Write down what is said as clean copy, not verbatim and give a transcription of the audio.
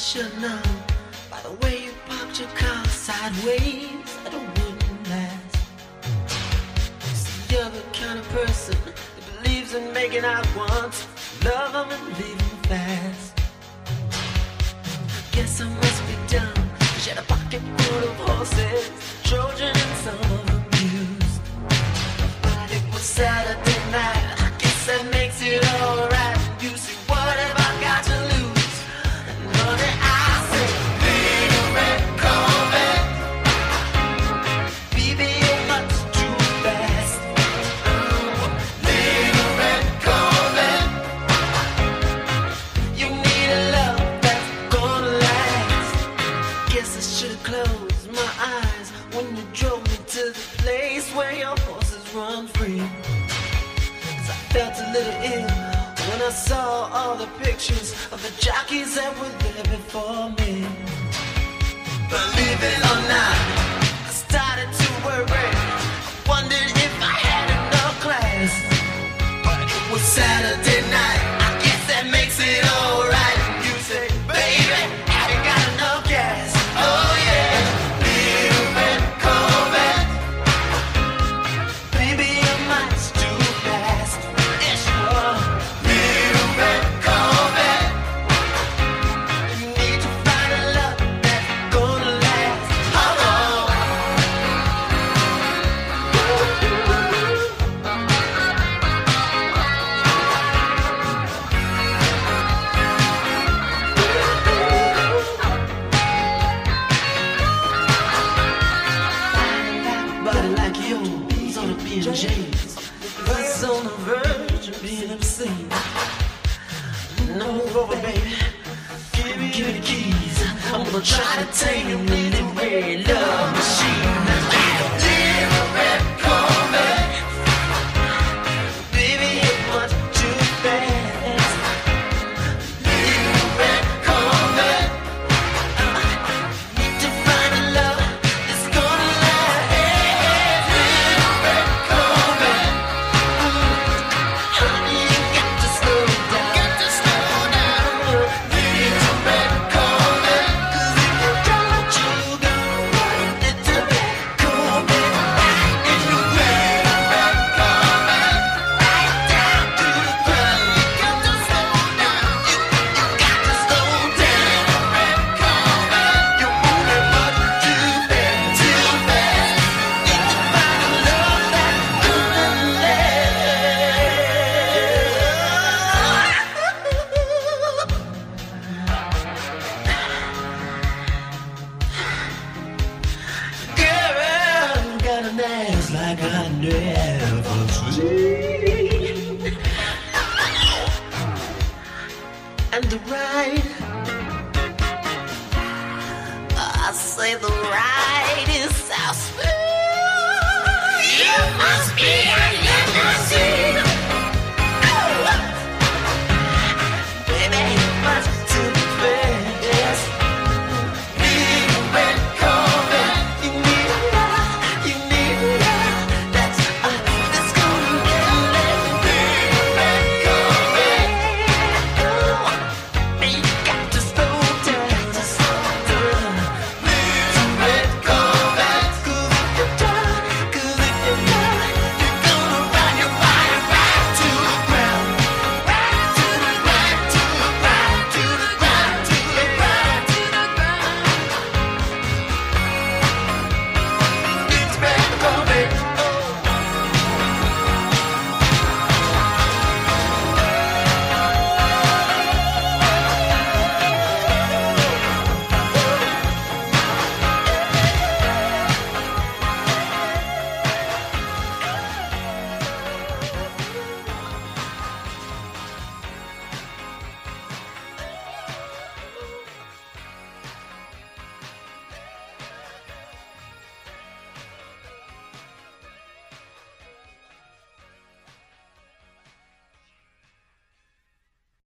should know by the way you parked your car sideways that it wouldn't last. See, you're the kind of person that believes in making out once, love them and leave them fast. Guess I must be dumb. She had a pocket full of horses, Trojan and some of them used. But it was Saturday night, I guess that makes it alright. You see, what have I got to lose? Honey, I say, little red Corvette, baby, you're much too fast. Little red Corvette, you need a love that's gonna last. Guess I should've closed my eyes when you drove me to the place where your horses run free. 'Cause I felt a little ill when I saw all the pictures of the jockeys that were there before me. Believe it or not, I started to worry. I wondered if I had enough class. But it was Saturday night, I guess that makes it alright. You say, baby, have you got enough gas? Oh yeah, little red Corvette, baby, you're much too fast. Yes, you are. Little red Corvette, you need to find a love that's gonna last. Oh, oh. Body like yours on a BMJs, was on the verge of being obscene. Now move over, baby. Give me the keys. I'm gonna try to tame your really red love machine. Little red Corvette, baby, you're much too fast. Little red Corvette, need to find a love that's gonna last. Little red Corvette, honey, you got to slow down. Little red Corvette, 'cause if you don't let you go, little red Corvette, right in the red Corvette, right down to the ground. You got to slow down. You got to slow down. Red Corvette, you're moving much too fast, too fast. Need to find a love that's gonna Girl, got an ass like I never seen. And the ride, I say the ride is so smooth. You must be